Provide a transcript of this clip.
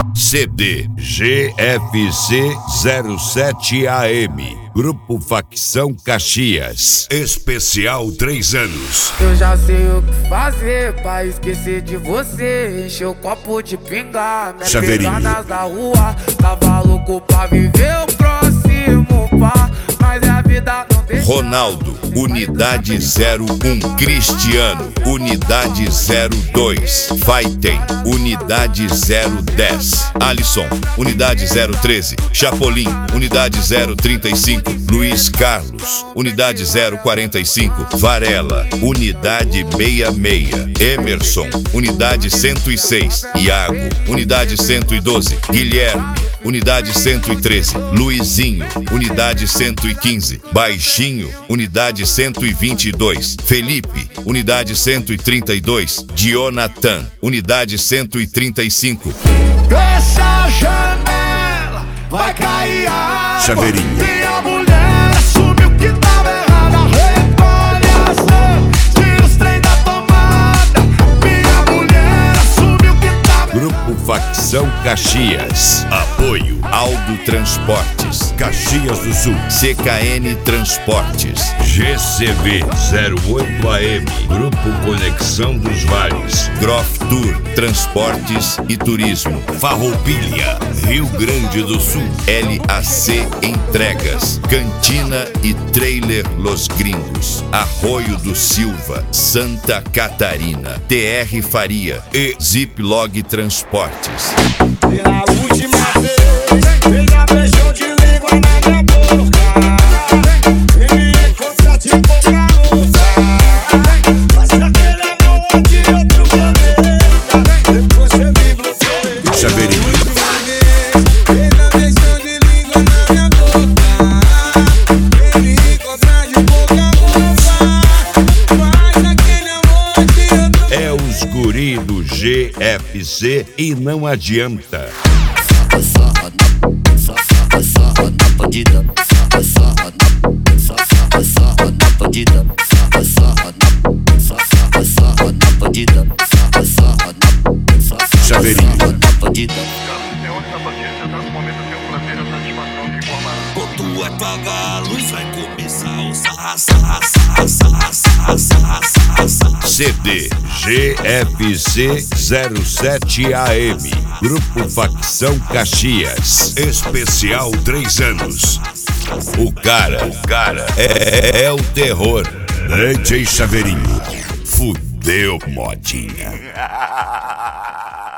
CD GFC 07AM, Grupo Facção Caxias, especial 3 anos. Eu já sei o que fazer pra esquecer de você. Encher o copo de pinga, minhas pegadas da rua. Tava louco pra viver o próximo pá, mas a vida não deixa. Ronaldo, Unidade 01. Cristiano, Unidade 02. Fighten, Unidade 010. Alisson, Unidade 013. Chapolin, Unidade 035. Luiz Carlos, Unidade 045. Varela, Unidade 66. Emerson, Unidade 106. Iago, Unidade 112. Guilherme, Unidade 113. Luizinho, Unidade 115. Baixinho, Unidade 122. Felipe, Unidade 132. Dionatan, Unidade 135. Fecha a janela, vai cair a água. Chaveirinho. Minha mulher assumiu que tava errada. Recolhe a ação, tira os trem da tomada. Minha mulher assumiu que tava. Grupo Facção Caxias. Apoio Aldo Transportes, Caxias do Sul. CKN Transportes. GCV 08AM, Grupo Conexão dos Vales. Groff Tour Transportes e Turismo. Farroupilha, Rio Grande do Sul. LAC Entregas. Cantina e Trailer Los Gringos. Arroio do Silva, Santa Catarina. TR Faria e Ziplog Transportes. Pela última vez, já beijou de língua na minha boca. E me encontra de boca louca. Mas aquele amor de outro planeta, depois você me bloqueia. Chaveirinho. Já beijou de língua na minha boca. E me encontra de boca louca. Mas aquele amor de outro. É os guri do GFC e não adianta. Chaveirinho. Quando apagar a luz vai começar o sarra, sarra, sarra, sarra, sarra, sarra, sarra, sarra. CD GFC 07AM, Grupo Facção Caxias, especial 3 anos. O cara é o terror. DJ Chaveirinho, fudeu modinha.